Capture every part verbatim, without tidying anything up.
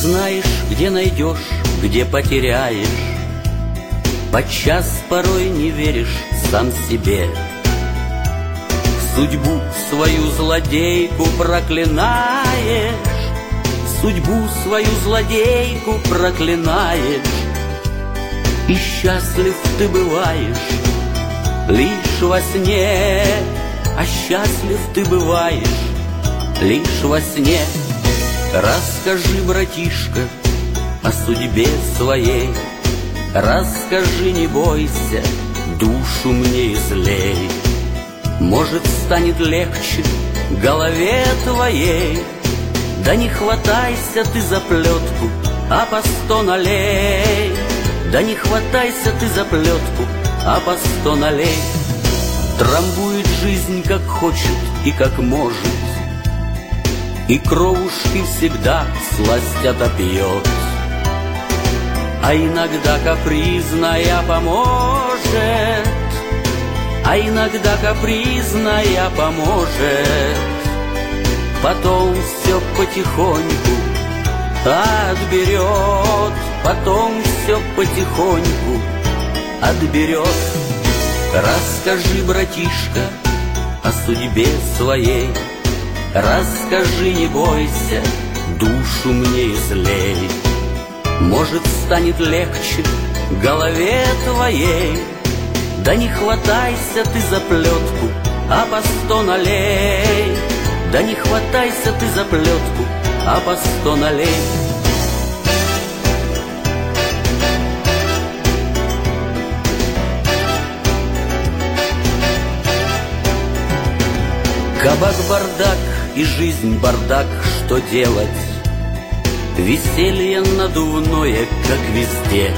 знаешь, где найдешь, где потеряешь. Подчас порой не веришь сам себе. Судьбу свою злодейку проклинаешь, судьбу свою злодейку проклинаешь. И счастлив ты бываешь лишь во сне, а счастлив ты бываешь лишь во сне. Расскажи, братишка, о судьбе своей, расскажи, не бойся, душу мне излей. Может, станет легче голове твоей. Да не хватайся ты за плетку, а по сто налей. Да не хватайся ты за плетку, а по сто налей. Трамбует жизнь, как хочет и как может, и кровушки всегда сласть отопьет. А иногда капризная поможет, а иногда капризная поможет. Потом все потихоньку отберет, потом все потихоньку отберет. Расскажи, братишка, о судьбе своей, расскажи, не бойся, душу мне излей. Может, станет легче голове твоей. Да не хватайся ты за плетку, а по сто налей. Да не хватайся ты за плетку, а по сто налей. Кабак бардак и жизнь бардак, что делать? Веселье надувное, как везде.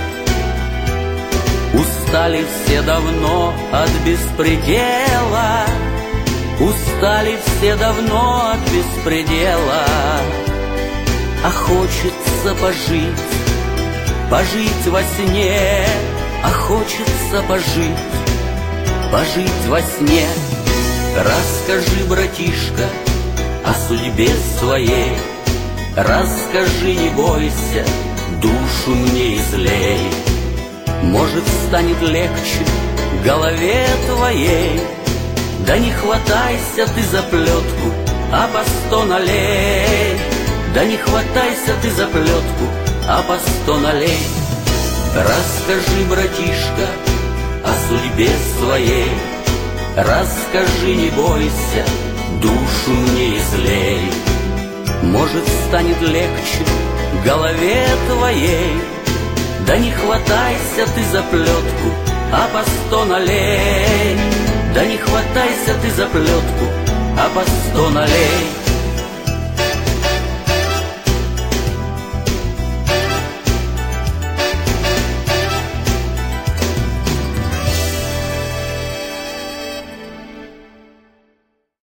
Устали все давно от беспредела, устали все давно от беспредела. А хочется пожить, пожить во сне, а хочется пожить, пожить во сне. Расскажи, братишка, о судьбе своей, расскажи, не бойся, душу мне излей. Может, станет легче голове твоей. Да не хватайся ты за плетку, а по сто налей. Да не хватайся ты за плетку, а по сто налей. Расскажи, братишка, о судьбе своей, расскажи, не бойся, душу мне излей. Может, станет легче голове твоей. Да не хватайся ты за плетку, а по сто налей. Да не хватайся ты за плетку, а по сто налей.